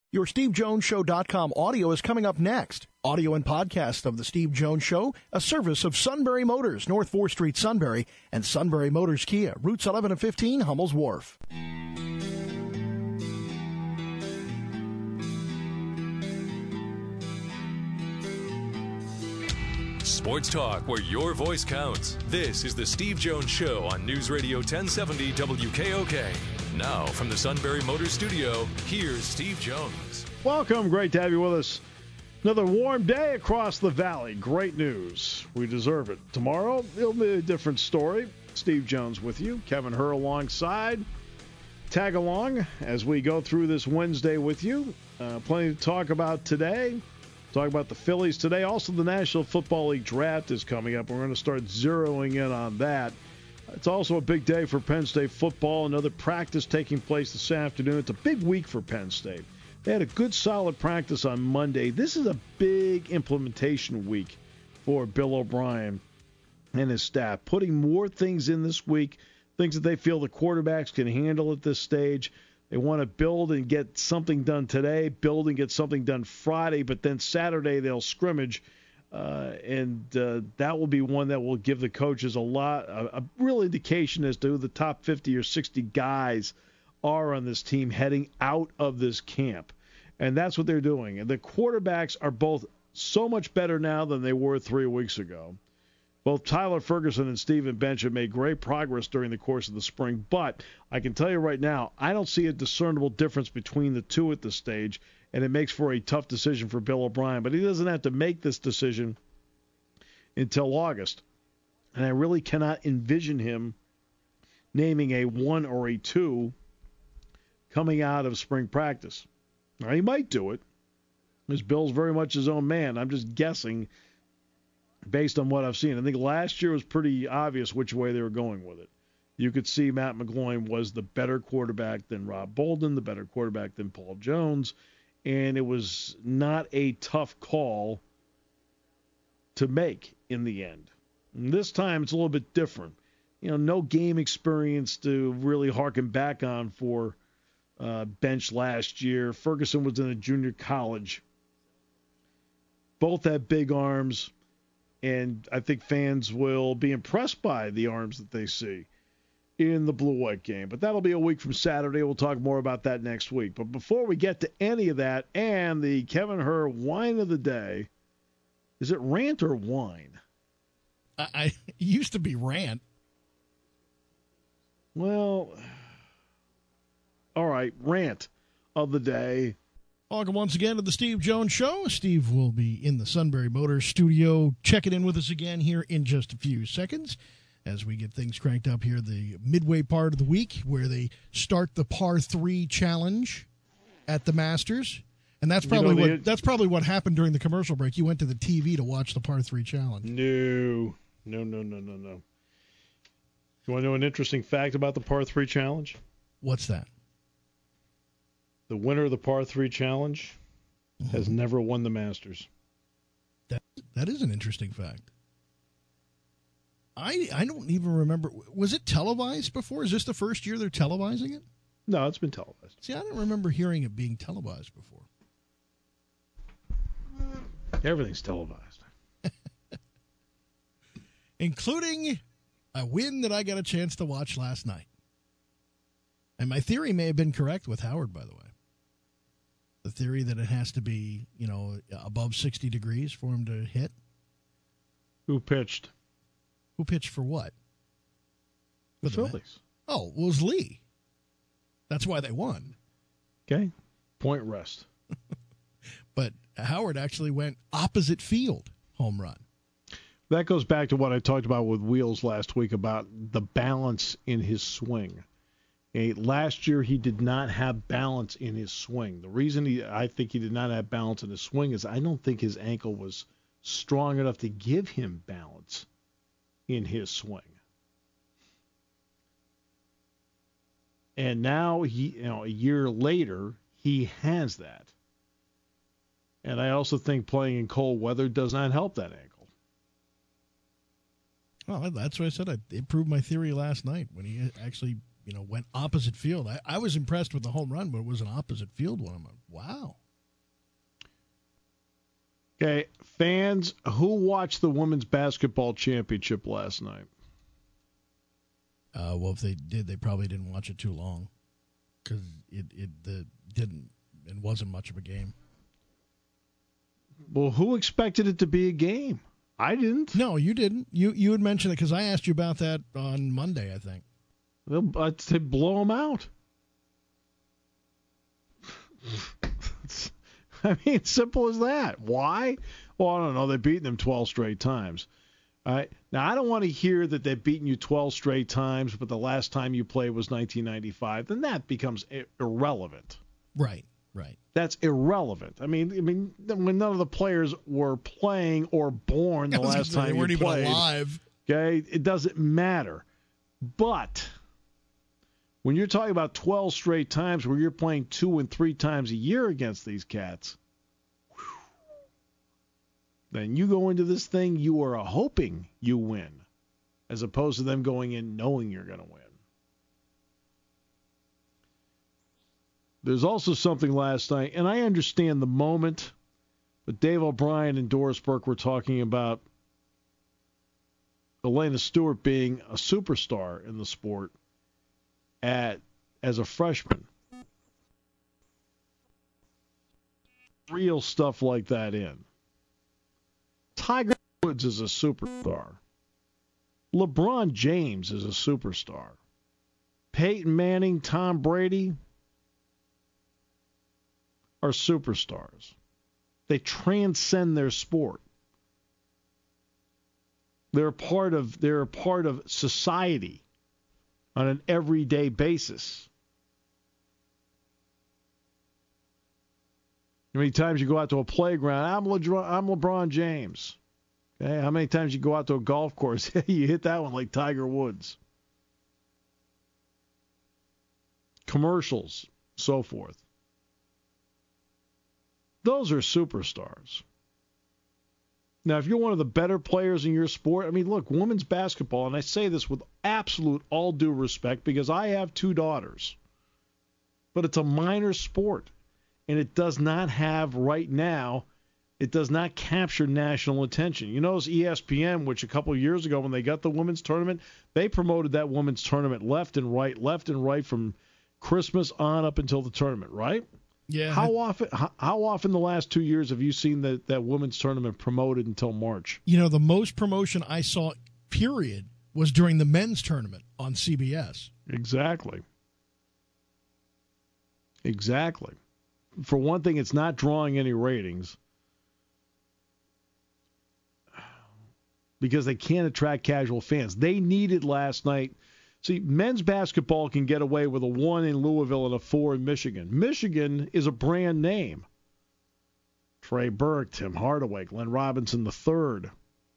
Your SteveJonesShow.com audio is coming up next. Audio and podcast of The Steve Jones Show, a service of Sunbury Motors, North 4th Street, Sunbury, and Sunbury Motors Kia, routes 11 and 15, Hummel's Wharf. Sports talk where your voice counts. This is The Steve Jones Show on News Radio 1070 WKOK. Now, from the Sunbury Motors Studio, here's Steve Jones. Welcome. Great to have you with us. Another warm day across the valley. Great news. We deserve it. Tomorrow, it'll be a different story. Steve Jones with you. Kevin Herr alongside. Tag along as we go through this Wednesday with you. Plenty to talk about today. Talk about the Phillies today. Also, the National Football League draft is coming up. We're going to start zeroing in on that. It's also a big day for Penn State football. Another practice taking place this afternoon. It's a big week for Penn State. They had a good, solid practice on Monday. This is a big implementation week for Bill O'Brien and his staff, putting more things in this week, things that they feel the quarterbacks can handle at this stage. They want to build and get something done today, build and get something done Friday, but then Saturday they'll scrimmage. And that will be one that will give the coaches a real indication as to who the top 50 or 60 guys are on this team heading out of this camp. And that's what they're doing. And the quarterbacks are both so much better now than they were 3 weeks ago. Both Tyler Ferguson and Stephen Bench have made great progress during the course of the spring. But I can tell you right now, I don't see a discernible difference between the two at this stage. And it makes for a tough decision for Bill O'Brien. But he doesn't have to make this decision until August. And I really cannot envision him naming a 1 or a 2 coming out of spring practice. Now, he might do it, because Bill's very much his own man. I'm just guessing based on what I've seen. I think last year was pretty obvious which way they were going with it. You could see Matt McGloin was the better quarterback than Rob Bolden, the better quarterback than Paul Jones. And it was not a tough call to make in the end. And this time it's a little bit different. No game experience to really harken back on for Bench last year. Ferguson was in a junior college. Both have big arms, and I think fans will be impressed by the arms that they see in the blue-white game. But that'll be a week from Saturday. We'll talk more about that next week. But before we get to any of that and the Kevin Herr wine of the day, is it rant or wine? It used to be rant. Well, all right, rant of the day. Welcome once again to the Steve Jones Show. Steve will be in the Sunbury Motors studio checking in with us again here in just a few seconds as we get things cranked up here, the midway part of the week where they start the par 3 challenge at the Masters. And that's probably what happened during the commercial break. You went to the TV to watch the par 3 challenge. No. You want to know an interesting fact about the par 3 challenge? What's that? The winner of the par 3 challenge has never won the Masters. That is an interesting fact. I don't even remember. Was it televised before? Is this the first year they're televising it? No, it's been televised. See, I don't remember hearing it being televised before. Everything's televised. Including a win that I got a chance to watch last night. And my theory may have been correct with Howard, by the way. The theory that it has to be, above 60 degrees for him to hit. Who pitched? Who pitched for what? The Phillies. Oh, it was Lee. That's why they won. Okay. Point rest. But Howard actually went opposite field home run. That goes back to what I talked about with Wheels last week about the balance in his swing. Last year, he did not have balance in his swing. The reason I think he did not have balance in his swing is I don't think his ankle was strong enough to give him balance in his swing. And now, a year later, he has that. And I also think playing in cold weather does not help that ankle. Well, that's what I said. It proved my theory last night when he actually went opposite field. I was impressed with the home run, but it was an opposite field one. I'm like, wow. Okay, fans who watched the women's basketball championship last night. Well, if they did, they probably didn't watch it too long because it wasn't much of a game. Well, who expected it to be a game? I didn't. No, you didn't. You had mentioned it because I asked you about that on Monday, I think. I'd say blow them out. I mean, simple as that. Why? Well, I don't know. They've beaten them 12 straight times. All right. Now, I don't want to hear that they've beaten you 12 straight times, but the last time you played was 1995. Then that becomes irrelevant. Right. That's irrelevant. I mean, when none of the players were playing or born the last time you played. They weren't even alive. Okay? It doesn't matter. But when you're talking about 12 straight times where you're playing 2 and 3 times a year against these cats, then you go into this thing, you are hoping you win, as opposed to them going in knowing you're going to win. There's also something last night, and I understand the moment, but Dave O'Brien and Doris Burke were talking about Elena Stewart being a superstar in the sport as a freshman. Real stuff like that in. Tiger Woods is a superstar. LeBron James is a superstar. Peyton Manning, Tom Brady are superstars. They transcend their sport. They're a part of society on an everyday basis. How many times you go out to a playground? I'm LeBron James. Okay, how many times you go out to a golf course? You hit that one like Tiger Woods. Commercials, so forth. Those are superstars. Now, if you're one of the better players in your sport, I mean, look, women's basketball, and I say this with absolute all due respect because I have 2 daughters, but it's a minor sport, and it does not have right now, it does not capture national attention. You notice ESPN, which a couple of years ago when they got the women's tournament, they promoted that women's tournament left and right from Christmas on up until the tournament, right? Yeah. How often the last 2 years have you seen that women's tournament promoted until March? You know, the most promotion I saw, period, was during the men's tournament on CBS. Exactly. For one thing, it's not drawing any ratings because they can't attract casual fans. They needed last night. See, men's basketball can get away with a 1 in Louisville and a 4 in Michigan. Michigan is a brand name. Trey Burke, Tim Hardaway, Glenn Robinson III.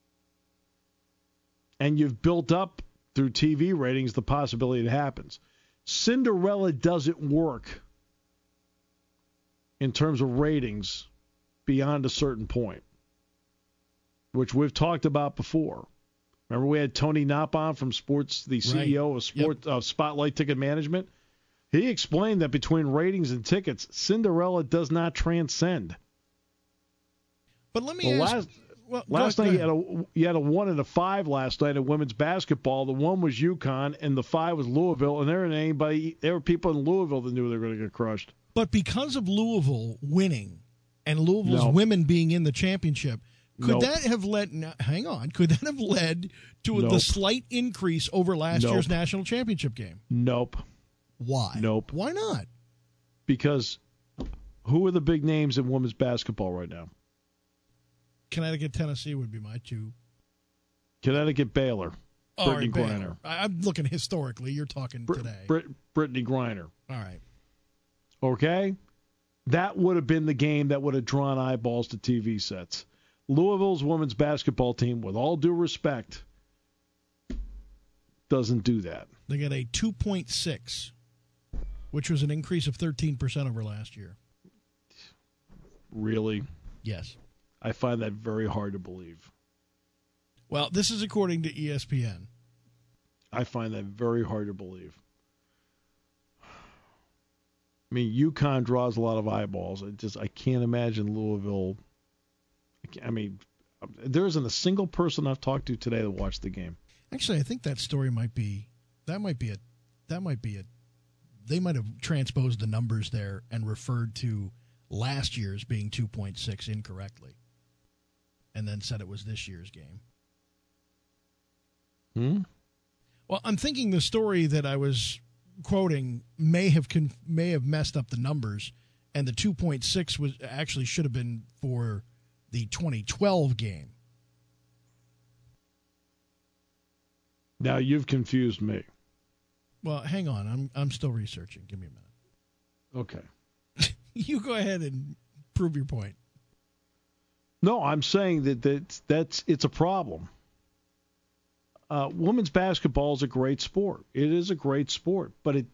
And you've built up through TV ratings the possibility it happens. Cinderella doesn't work in terms of ratings beyond a certain point, which we've talked about before. Remember we had Tony Knopp on from Sports, the CEO of Spotlight Ticket Management? He explained that between ratings and tickets, Cinderella does not transcend. But let me ask... Last night you had a 1 and a 5 last night in women's basketball. The 1 was UConn and the 5 was Louisville, and there were people in Louisville that knew they were going to get crushed. But because of Louisville winning and Louisville's women being in the championship, could that have led? Now, hang on. Could that have led to the slight increase over last year's national championship game? Nope. Why? Nope. Why not? Because who are the big names in women's basketball right now? Connecticut, Tennessee would be my 2. Connecticut, Baylor. Brittany Baylor. Griner. I'm looking historically. You're talking today. Brittany Griner. All right. Okay? That would have been the game that would have drawn eyeballs to TV sets. Louisville's women's basketball team, with all due respect, doesn't do that. They got a 2.6, which was an increase of 13% over last year. Really? Yes. I find that very hard to believe. Well, this is according to ESPN. I find that very hard to believe. I mean, UConn draws a lot of eyeballs. I can't imagine Louisville. I there isn't a single person I've talked to today that watched the game. Actually, I think that story might be they might have transposed the numbers there and referred to last year's being 2.6 incorrectly, and then said it was this year's game. Well, I'm thinking the story that I was quoting may have messed up the numbers, and the 2.6 should have been for the 2012 game. Now you've confused me. Well, hang on. I'm still researching. Give me a minute. Okay. You go ahead and prove your point. No, I'm saying that it's a problem. Women's basketball is a great sport. It is a great sport, but it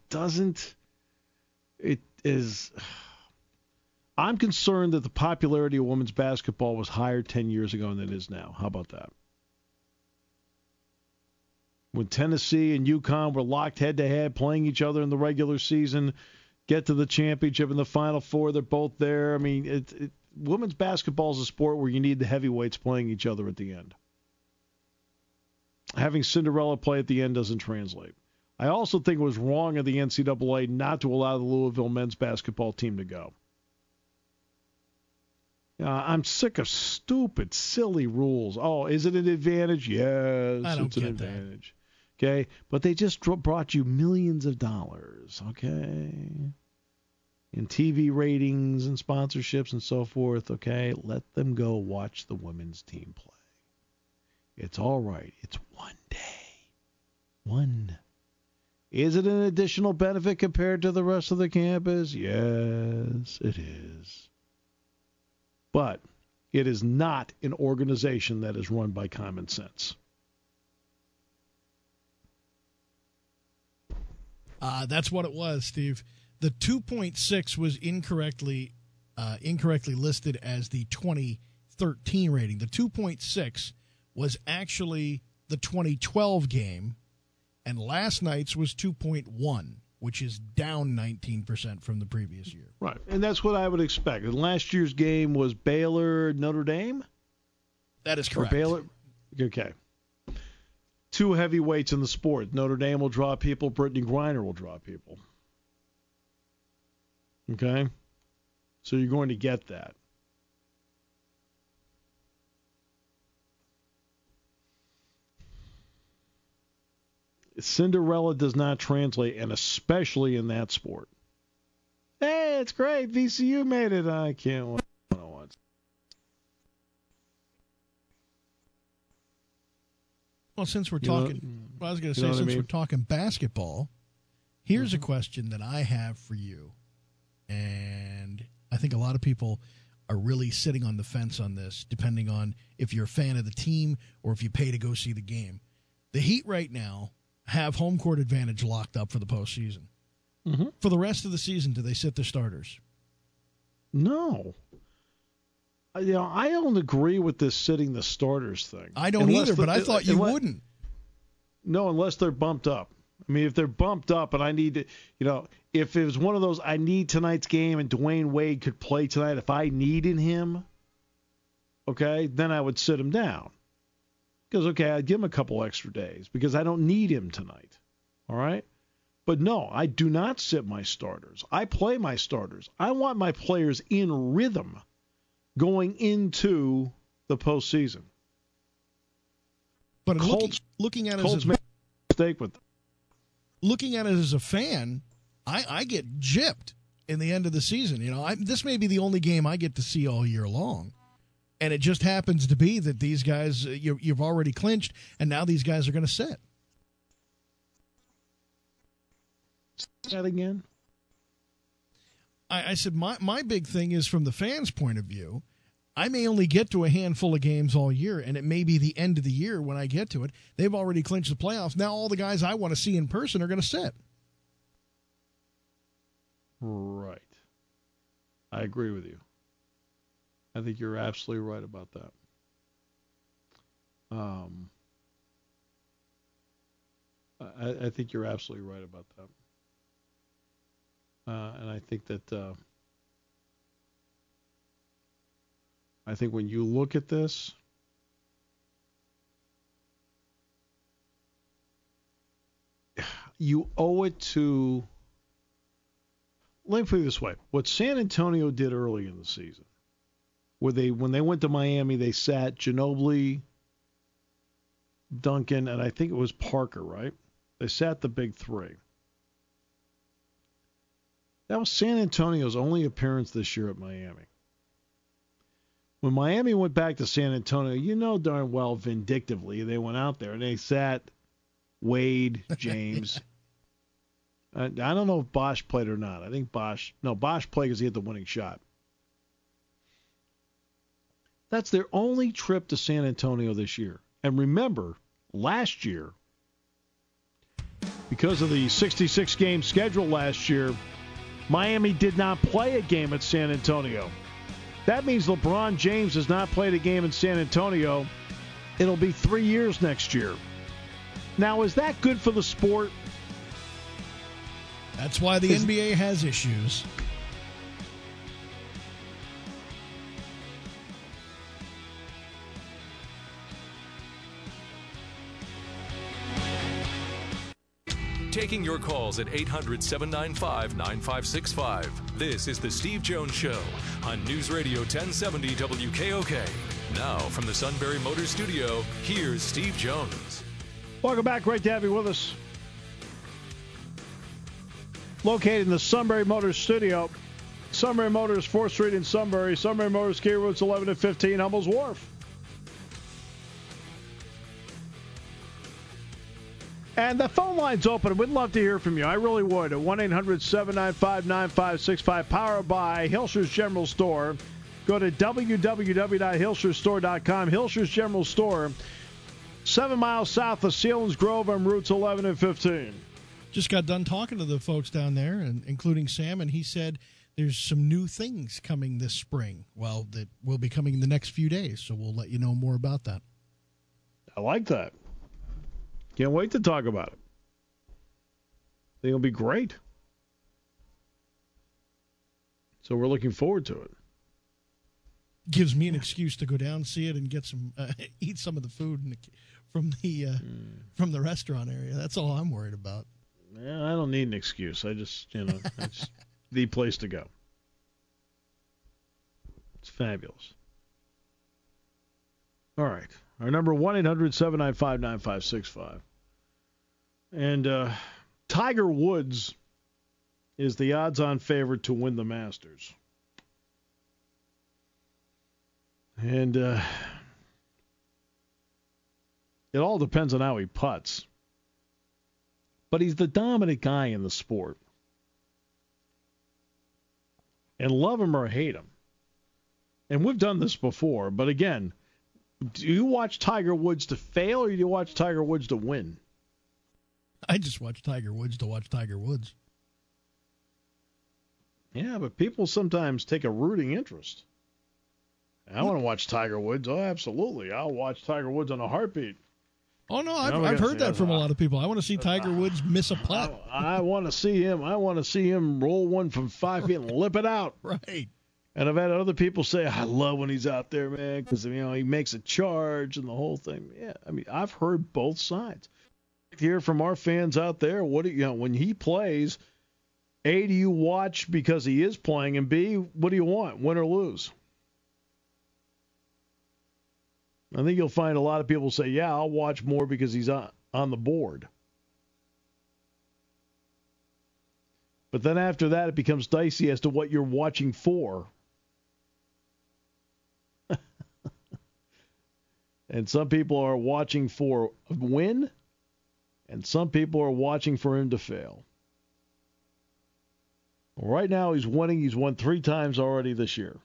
is. I'm concerned that the popularity of women's basketball was higher 10 years ago than it is now. How about that? When Tennessee and UConn were locked head-to-head, playing each other in the regular season, get to the championship in the Final Four, they're both there. I mean, women's basketball is a sport where you need the heavyweights playing each other at the end. Having Cinderella play at the end doesn't translate. I also think it was wrong of the NCAA not to allow the Louisville men's basketball team to go. I'm sick of stupid, silly rules. Oh, is it an advantage? Yes, it's an advantage. Okay, but they just brought you millions of dollars, okay, in TV ratings and sponsorships and so forth, okay? Let them go watch the women's team play. It's all right. It's one day. One. Is it an additional benefit compared to the rest of the campus? Yes, it is. But it is not an organization that is run by common sense. That's what it was, Steve. The 2.6 was incorrectly listed as the 2013 rating. The 2.6 was actually the 2012 game, and last night's was 2.1, which is down 19% from the previous year. Right, and that's what I would expect. And last year's game was Baylor-Notre Dame? That is correct. Or Baylor? Okay. Two heavyweights in the sport. Notre Dame will draw people. Brittany Griner will draw people. Okay? So you're going to get that. Cinderella does not translate, and especially in that sport. Hey, it's great. VCU made it. I can't wait. Well, since we're talking, I was going to say, since we're talking basketball, here's a question that I have for you. And I think a lot of people are really sitting on the fence on this, depending on if you're a fan of the team or if you pay to go see the game. The Heat right now have home court advantage locked up for the postseason. Mm-hmm. For the rest of the season, do they sit their starters? No. I don't agree with this sitting the starters thing. I don't either, but I thought you wouldn't. No, unless they're bumped up. I mean, if they're bumped up and I need to, if it was one of those I need tonight's game and Dwayne Wade could play tonight, if I needed him, okay, then I would sit him down. Because, okay, I'd give him a couple extra days because I don't need him tonight. All right? But no, I do not sit my starters. I play my starters. I want my players in rhythm going into the postseason. But looking at it as made a mistake with them. Looking at it as a fan, I get gypped in the end of the season. This may be the only game I get to see all year long, and it just happens to be that these guys you've already clinched, and now these guys are going to sit. That again? I said my big thing is from the fans' point of view. I may only get to a handful of games all year, and it may be the end of the year when I get to it. They've already clinched the playoffs. Now all the guys I want to see in person are going to sit. Right. I agree with you. I think you're absolutely right about that. I think you're absolutely right about that. And I think that I think when you look at this, you owe it to, let me put it this way, what San Antonio did early in the season, when they went to Miami, they sat Ginobili, Duncan, and I think it was Parker, right? They sat the big three. That was San Antonio's only appearance this year at Miami. When Miami went back to San Antonio, you know darn well vindictively they went out there and they sat Wade, James. I don't know if Bosch played or not. I think Bosch played because he hit the winning shot. That's their only trip to San Antonio this year. And remember, last year, because of the 66-game schedule last year, Miami did not play a game at San Antonio. That means LeBron James has not played a game in San Antonio. It'll be 3 years next year. Now, is that good for the sport? That's why the NBA has issues. Taking your calls at 800-795-9565. This is the Steve Jones Show on News Radio 1070 WKOK. Now from the Sunbury Motors Studio, here's Steve Jones. Welcome back. Great to have you with us. Located in the Sunbury Motors Studio. Sunbury Motors, 4th Street in Sunbury. Sunbury Motors, Key Routes 11 and 15, Hummel's Wharf. And the phone line's open. We'd love to hear from you. I really would. At 1-800-795-9565. Powered by Hilscher's General Store. Go to www.hilschersstore.com. Hilscher's General Store, 7 miles south of Selinsgrove on routes 11 and 15. Just got done talking to the folks down there, and including Sam, and he said there's some new things coming this spring. Well, that will be coming in the next few days, so we'll let you know more about that. I like that. Can't wait to talk about it. I think it'll be great. So we're looking forward to it. Gives me an excuse to go down, see it, and get some, eat some of the food from the restaurant area. That's all I'm worried about. Yeah, I don't need an excuse. I just, it's the place to go. It's fabulous. All right. Our number, 1-800-795-9565. And Tiger Woods is the odds-on favorite to win the Masters. And it all depends on how he putts. But he's the dominant guy in the sport. And love him or hate him. And we've done this before, but again, do you watch Tiger Woods to fail or do you watch Tiger Woods to win? I just watch Tiger Woods to watch Tiger Woods. Yeah, but people sometimes take a rooting interest. I want to watch Tiger Woods. Oh, absolutely. I'll watch Tiger Woods on a heartbeat. Oh, no, I've heard that from a lot of people. I want to see Tiger Woods miss a putt. I want to see him. I want to see him roll one from 5 feet and lip it out. Right. And I've had other people say, I love when he's out there, man, because, he makes a charge and the whole thing. Yeah, I've heard both sides. Hear from our fans out there, when he plays, A, do you watch because he is playing, and B, what do you want, win or lose? I think you'll find a lot of people say, yeah, I'll watch more because he's on the board. But then after that, it becomes dicey as to what you're watching for. And some people are watching for a win, and some people are watching for him to fail. Well, right now, he's winning. He's won 3 times already this year.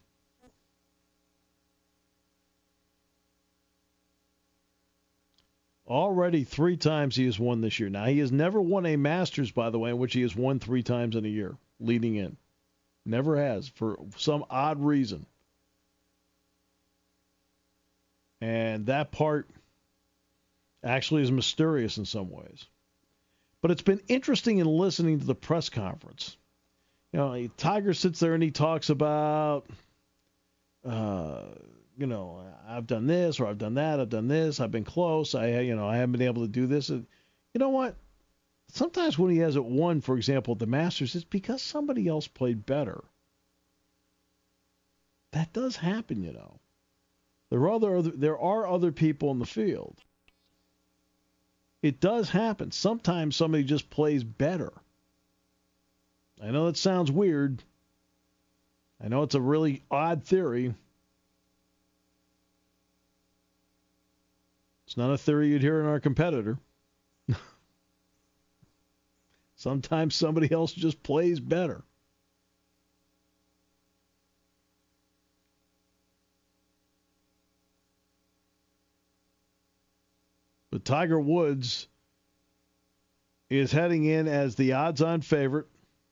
Already 3 times he has won this year. Now, he has never won a Masters, by the way, in which he has won 3 times in a year, leading in. Never has, for some odd reason. And that part actually is mysterious in some ways. But it's been interesting in listening to the press conference. Tiger sits there and he talks about I've done this or I've done that, I've done this, I've been close, I haven't been able to do this. And you know what? Sometimes when he hasn't won, for example, the Masters, it's because somebody else played better. That does happen, There are other people in the field. It does happen. Sometimes somebody just plays better. I know that sounds weird. I know it's a really odd theory. It's not a theory you'd hear in our competitor. Sometimes somebody else just plays better. But Tiger Woods is heading in as the odds-on favorite.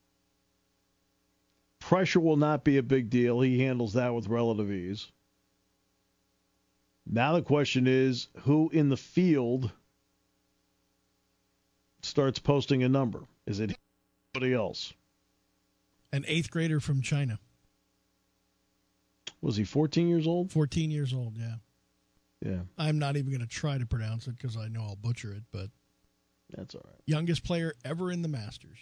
Pressure will not be a big deal. He handles that with relative ease. Now the question is, who in the field starts posting a number? Is it somebody else? An 8th grader from China. Was he 14 years old? 14 years old, yeah. Yeah. I'm not even going to try to pronounce it because I know I'll butcher it, but that's all right. Youngest player ever in the Masters.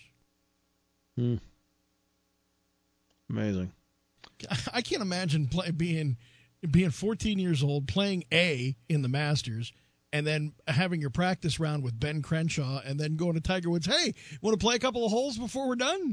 Amazing. I can't imagine being 14 years old, playing A in the Masters, and then having your practice round with Ben Crenshaw, and then going to Tiger Woods, hey, want to play a couple of holes before we're done?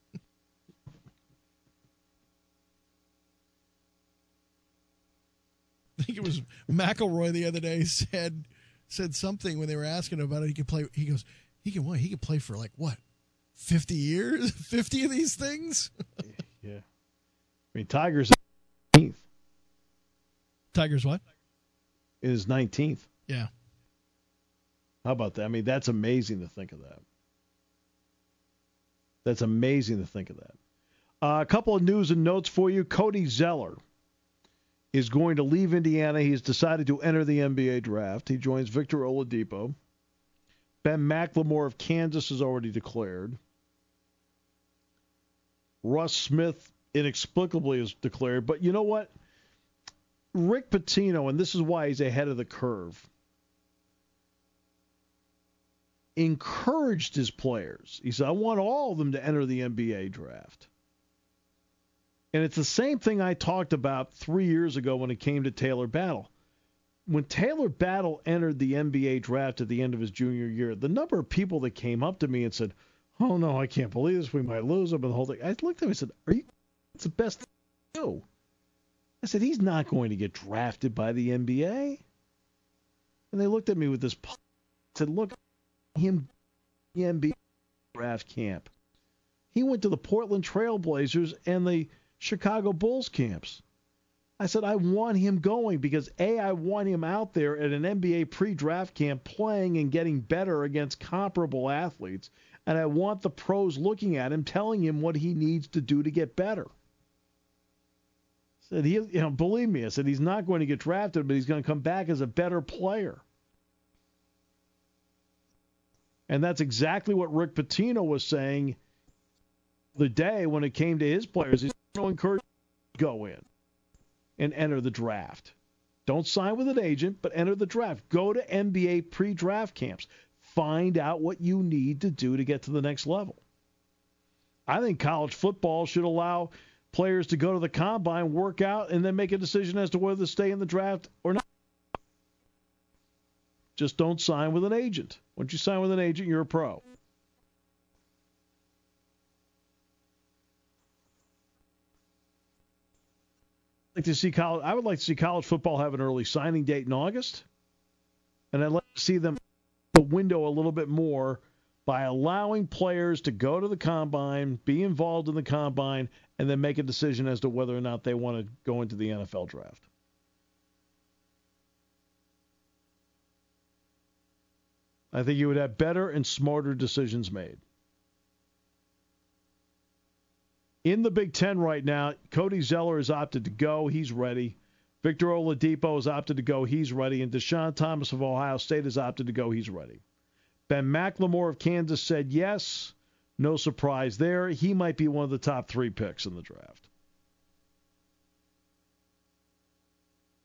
I think it was McIlroy the other day said something when they were asking about it. He could play. He goes, he could play for 50 years, 50 of these things. Yeah. I mean, Tiger's 19th. Tiger's what? Is 19th. Yeah. How about that? I mean, that's amazing to think of that. That's amazing to think of that. A couple of news and notes for you. Cody Zeller is going to leave Indiana. He's decided to enter the NBA draft. He joins Victor Oladipo. Ben McLemore of Kansas is already declared. Russ Smith inexplicably is declared. But you know what? Rick Pitino, and this is why he's ahead of the curve, encouraged his players. He said, I want all of them to enter the NBA draft. And it's the same thing I talked about 3 years ago when it came to Taylor Battle. When Taylor Battle entered the NBA draft at the end of his junior year, the number of people that came up to me and said, oh, no, I can't believe this. We might lose him and the whole thing. I looked at him and said, it's the best thing to do. I said, he's not going to get drafted by the NBA. And they looked at me with this. I said, look, him the NBA draft camp. He went to the Portland Trail Blazers and the Chicago Bulls camps. I said, I want him going because, A, I want him out there at an NBA pre-draft camp playing and getting better against comparable athletes, and I want the pros looking at him, telling him what he needs to do to get better. I said, believe me, I said, he's not going to get drafted, but he's going to come back as a better player. And that's exactly what Rick Pitino was saying the day when it came to his players. He's going to encourage them to go in and enter the draft. Don't sign with an agent, but enter the draft. Go to NBA pre-draft camps. Find out what you need to do to get to the next level. I think college football should allow players to go to the combine, work out, and then make a decision as to whether to stay in the draft or not. Just don't sign with an agent. Once you sign with an agent, you're a pro. I would like to see college football have an early signing date in August, and I'd like to see them the window a little bit more by allowing players to go to the combine, be involved in the combine, and then make a decision as to whether or not they want to go into the NFL draft. I think you would have better and smarter decisions made. In the Big Ten right now, Cody Zeller has opted to go. He's ready. Victor Oladipo has opted to go. He's ready. And Deshaun Thomas of Ohio State has opted to go. He's ready. Ben McLemore of Kansas said yes. No surprise there. He might be one of the top 3 picks in the draft.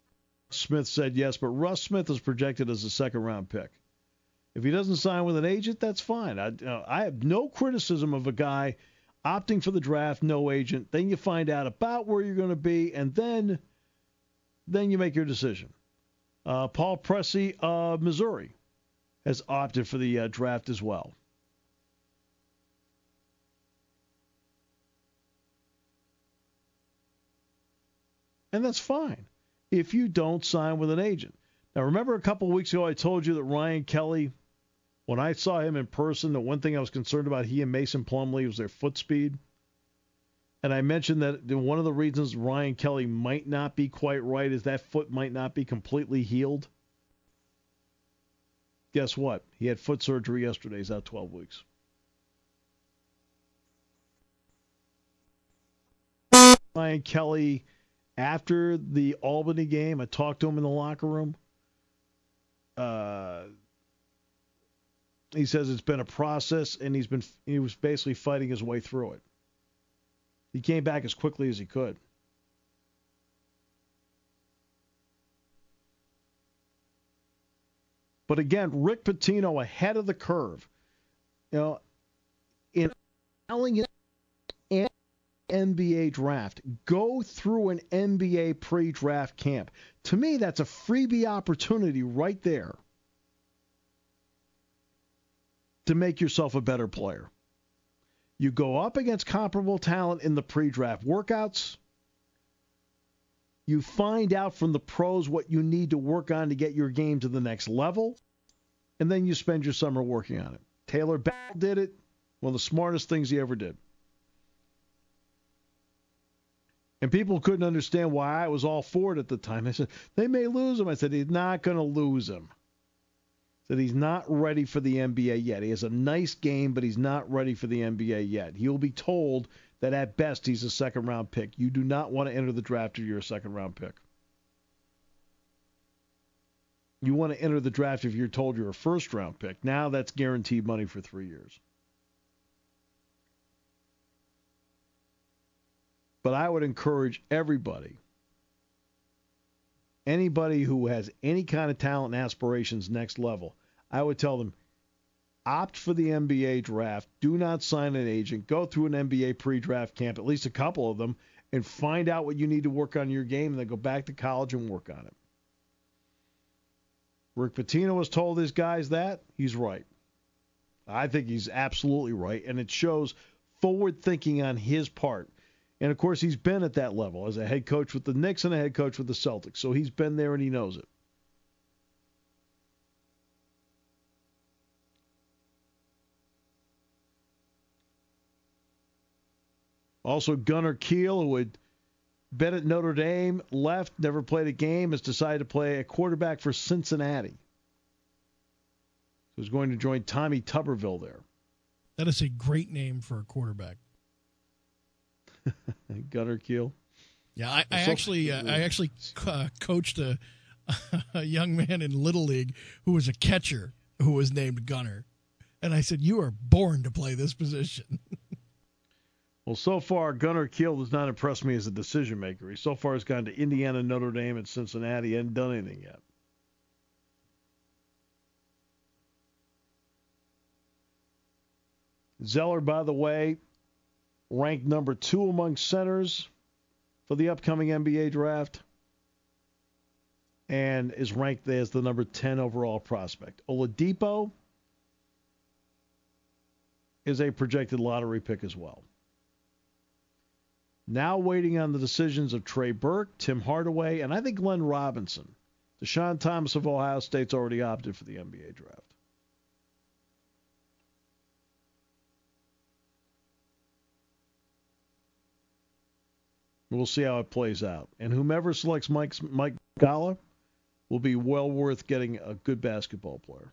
Smith said yes, but Russ Smith is projected as a second-round pick. If he doesn't sign with an agent, that's fine. I have no criticism of a guy opting for the draft, no agent. Then you find out about where you're going to be, and then you make your decision. Paul Pressey of Missouri has opted for the draft as well. And that's fine if you don't sign with an agent. Now, remember a couple of weeks ago I told you that Ryan Kelly, when I saw him in person, the one thing I was concerned about, he and Mason Plumlee, was their foot speed. And I mentioned that one of the reasons Ryan Kelly might not be quite right is that foot might not be completely healed. Guess what? He had foot surgery yesterday. He's out 12 weeks. Ryan Kelly, after the Albany game, I talked to him in the locker room. He says it's been a process, and he was basically fighting his way through it. He came back as quickly as he could. But again, Rick Pitino ahead of the curve. You know, in telling an NBA draft, go through an NBA pre-draft camp. To me, that's a freebie opportunity right there to make yourself a better player. You go up against comparable talent in the pre-draft workouts. You find out from the pros what you need to work on to get your game to the next level, and then you spend your summer working on it. Taylor Bell did it. One of the smartest things he ever did. And people couldn't understand why I was all for it at the time. They said, they may lose him. I said, he's not going to lose him. I said, he's not ready for the NBA yet. He has a nice game, but he's not ready for the NBA yet. He'll be told that at best he's a second-round pick. You do not want to enter the draft if you're a second-round pick. You want to enter the draft if you're told you're a first-round pick. Now that's guaranteed money for 3 years. But I would encourage everybody, anybody who has any kind of talent and aspirations next level, I would tell them, opt for the NBA draft. Do not sign an agent. Go through an NBA pre-draft camp, at least a couple of them, and find out what you need to work on your game, and then go back to college and work on it. Rick Pitino was told his guys that. He's right. I think he's absolutely right, and it shows forward thinking on his part. And, of course, he's been at that level as a head coach with the Knicks and a head coach with the Celtics. So he's been there and he knows it. Also, Gunnar Kiel, who had been at Notre Dame, left, never played a game, has decided to play a quarterback for Cincinnati. So he's going to join Tommy Tuberville there. That is a great name for a quarterback. Gunnar Kiel. Yeah, I actually coached a young man in Little League who was a catcher who was named Gunnar. And I said, you are born to play this position. Well, so far, Gunnar Kiel does not impress me as a decision maker. He so far has gone to Indiana, Notre Dame, and Cincinnati. He hasn't done anything yet. Zeller, by the way, ranked number 2 among centers for the upcoming NBA draft and is ranked as the number 10 overall prospect. Oladipo is a projected lottery pick as well. Now waiting on the decisions of Trey Burke, Tim Hardaway, and I think Glenn Robinson. Deshaun Thomas of Ohio State's already opted for the NBA draft. We'll see how it plays out. And whomever selects Mike Gala will be well worth getting a good basketball player.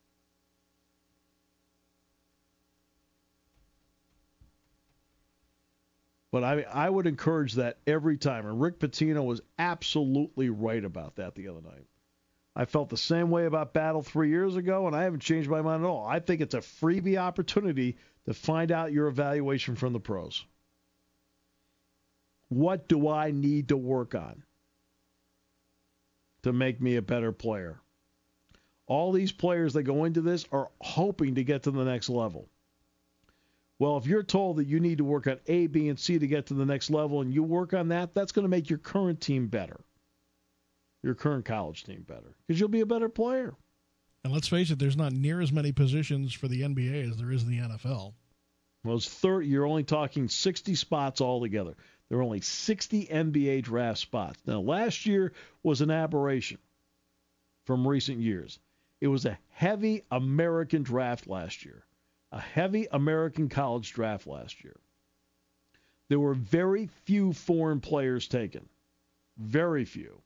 But I would encourage that every time. And Rick Pitino was absolutely right about that the other night. I felt the same way about Battle 3 years ago, and I haven't changed my mind at all. I think it's a freebie opportunity to find out your evaluation from the pros. What do I need to work on? to make me a better player. All these players that go into this are hoping to get to the next level. Well, if you're told that you need to work on A, B, and C to get to the next level, and you work on that, that's going to make your current team better, your current college team better, because you'll be a better player. And let's face it, there's not near as many positions for the NBA as there is in the NFL. Well, it's 30, you're only talking 60 spots altogether. There are only 60 NBA draft spots. Now, last year was an aberration from recent years. It was a heavy American draft last year, a heavy American college draft last year. There were very few foreign players taken, very few.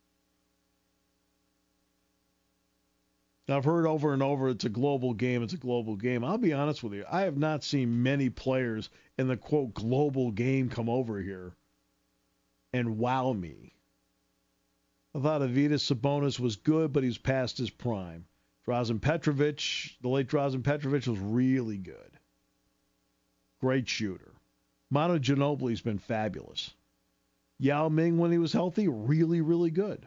I've heard over and over, it's a global game, it's a global game. I'll be honest with you, I have not seen many players in the, quote, global game come over here and wow me. I thought Arvydas Sabonis was good, but he's past his prime. Drazen Petrovic, the late Drazen Petrovic, was really good. Great shooter. Manu Ginobili's been fabulous. Yao Ming, when he was healthy, really, really good.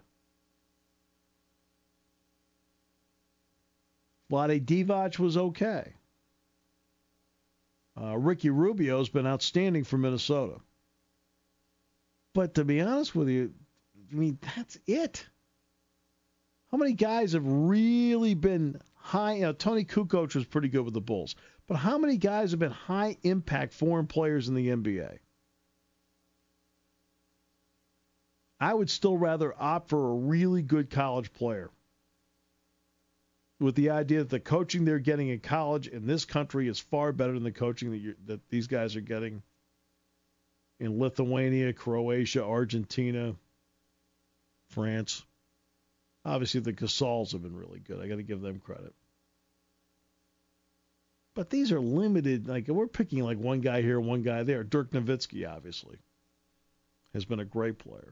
Vlade Divac was okay. Ricky Rubio's been outstanding for Minnesota. But to be honest with you, I mean, that's it. How many guys have really been high? Tony Kukoc was pretty good with the Bulls. But how many guys have been high-impact foreign players in the NBA? I would still rather opt for a really good college player, with the idea that the coaching they're getting in college in this country is far better than the coaching that these guys are getting in Lithuania, Croatia, Argentina, France. Obviously, the Gasols have been really good. I got to give them credit. But these are limited. Like, we're picking like one guy here, one guy there. Dirk Nowitzki, obviously, has been a great player.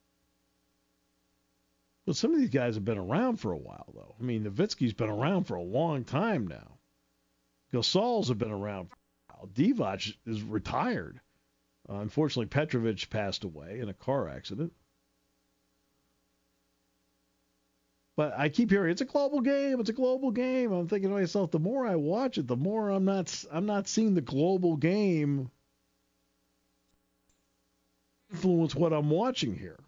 But some of these guys have been around for a while, though. I mean, Nowitzki's been around for a long time now. Gasols have been around for a while. Divac is retired. Unfortunately, Petrovic passed away in a car accident. But I keep hearing, it's a global game, it's a global game. I'm thinking to myself, the more I watch it, the more I'm not seeing the global game influence what I'm watching here.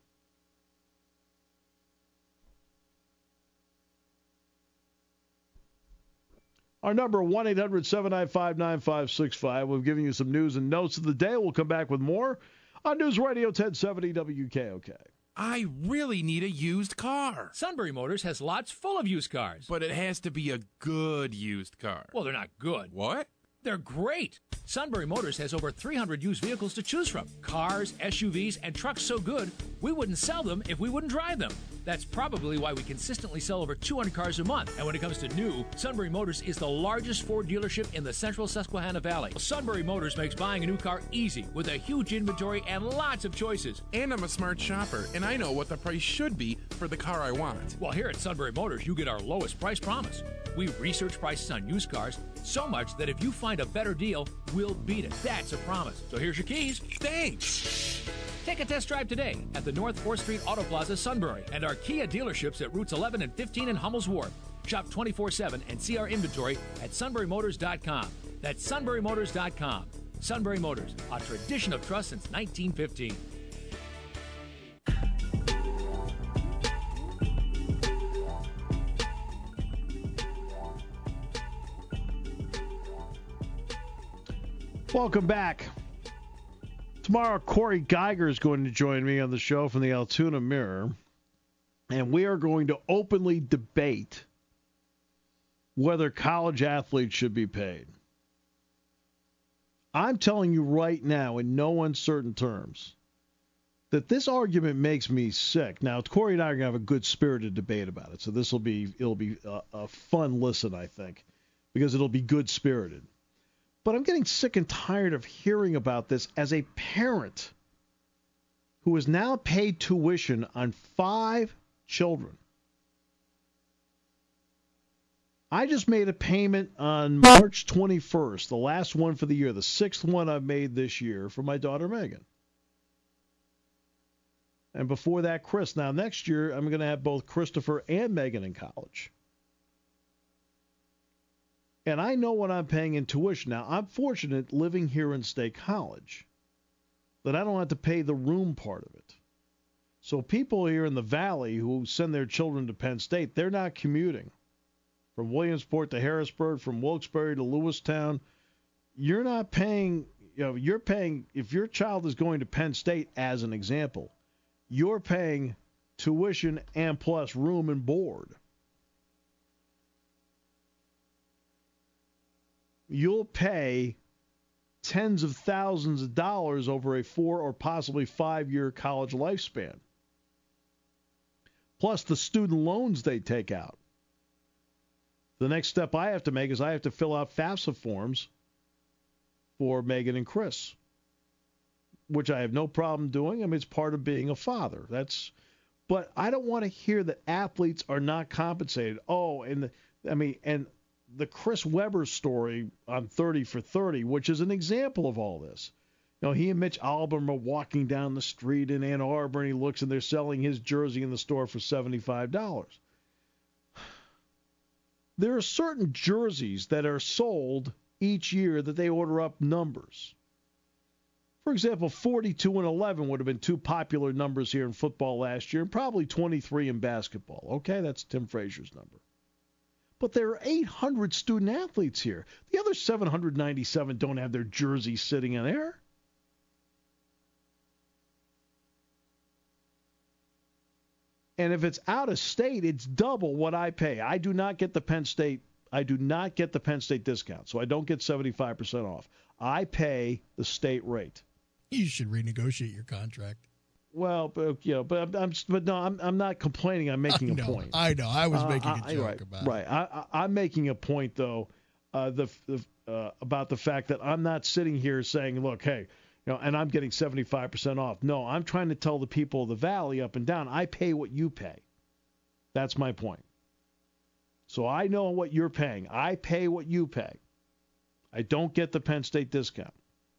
Our number, 1-800-795-9565. We've given you some news and notes of the day. We'll come back with more on News Radio 1070 WKOK. I really need a used car. Sunbury Motors has lots full of used cars. But it has to be a good used car. Well, they're not good. What? They're great. Sunbury Motors has over 300 used vehicles to choose from. Cars, SUVs, and trucks so good, we wouldn't sell them if we wouldn't drive them. That's probably why we consistently sell over 200 cars a month. And when it comes to new, Sunbury Motors is the largest Ford dealership in the central Susquehanna Valley. Sunbury Motors makes buying a new car easy with a huge inventory and lots of choices. And I'm a smart shopper, and I know what the price should be for the car I want. Well, here at Sunbury Motors, you get our lowest price promise. We research prices on used cars so much that if you find a better deal, we'll beat it. That's a promise. So here's your keys. Thanks. Take a test drive today at the North 4th Street Auto Plaza, Sunbury, and our Kia dealerships at routes 11 and 15 in Hummel's Wharf. Shop 24/7 and see our inventory at sunburymotors.com. That's sunburymotors.com. Sunbury Motors, a tradition of trust since 1915. Welcome back. Tomorrow, Corey Geiger is going to join me on the show from the Altoona Mirror, and we are going to openly debate whether college athletes should be paid. I'm telling you right now, in no uncertain terms, that this argument makes me sick. Now, Corey and I are going to have a good spirited debate about it, so it'll be a fun listen, I think, because it'll be good spirited. But I'm getting sick and tired of hearing about this as a parent who is now paid tuition on 5 children. I just made a payment on March 21st, the last one for the year, the 6th one I've made this year for my daughter Megan. And before that, Chris. Now, next year, I'm going to have both Christopher and Megan in college. And I know what I'm paying in tuition. Now, I'm fortunate living here in State College that I don't have to pay the room part of it. So people here in the Valley who send their children to Penn State, they're not commuting. From Williamsport to Harrisburg, from Wilkes-Barre to Lewistown, you're not paying, you're paying, if your child is going to Penn State, as an example, you're paying tuition and plus room and board. You'll pay tens of thousands of dollars over a 4 or possibly 5-year college lifespan. Plus the student loans they take out. The next step I have to make is I have to fill out FAFSA forms for Megan and Chris, which I have no problem doing. I mean, it's part of being a father. But I don't want to hear that athletes are not compensated. Oh, and the Chris Webber story on 30 for 30, which is an example of all this. He and Mitch Albom are walking down the street in Ann Arbor, and he looks and they're selling his jersey in the store for $75. There are certain jerseys that are sold each year that they order up numbers. For example, 42 and 11 would have been two popular numbers here in football last year, and probably 23 in basketball. Okay, that's Tim Frazier's number. But there are 800 student athletes here. The other 797 don't have their jerseys sitting in there. And if it's out of state, it's double what I pay. I do not get the Penn State discount, so I don't get 75% off. I pay the state rate. You should renegotiate your contract. Well, I'm not complaining. I'm making a point. I know. I was making a joke about it. Right. I'm making a point, though, about the fact that I'm not sitting here saying, look, hey, and I'm getting 75% off. No, I'm trying to tell the people of the Valley up and down, I pay what you pay. That's my point. So I know what you're paying. I pay what you pay. I don't get the Penn State discount.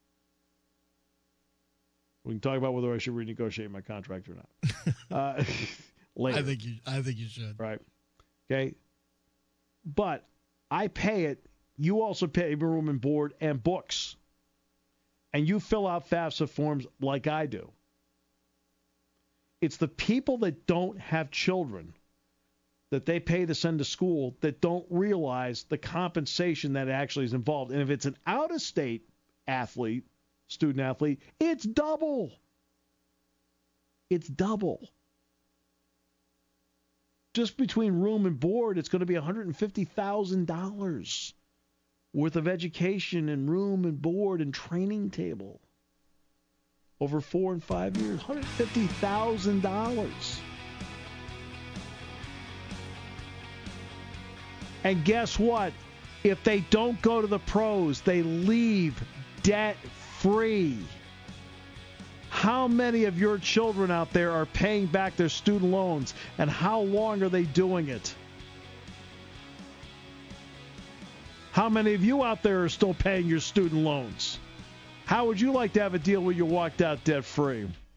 We can talk about whether I should renegotiate my contract or not. Later. I think you should. Right. Okay. But I pay it. You also pay room and board and books. And you fill out FAFSA forms like I do. It's the people that don't have children that they pay to send to school that don't realize the compensation that actually is involved. And if it's an out-of-state athlete, student athlete, it's double. It's double. Just between room and board, it's going to be $150,000 worth of education and room and board and training table over 4 and 5 years. $150,000. And guess what? If they don't go to the pros, they leave debt-free. How many of your children out there are paying back their student loans, and how long are they doing it? How many of you out there are still paying your student loans? How would you like to have a deal where you walked out debt-free?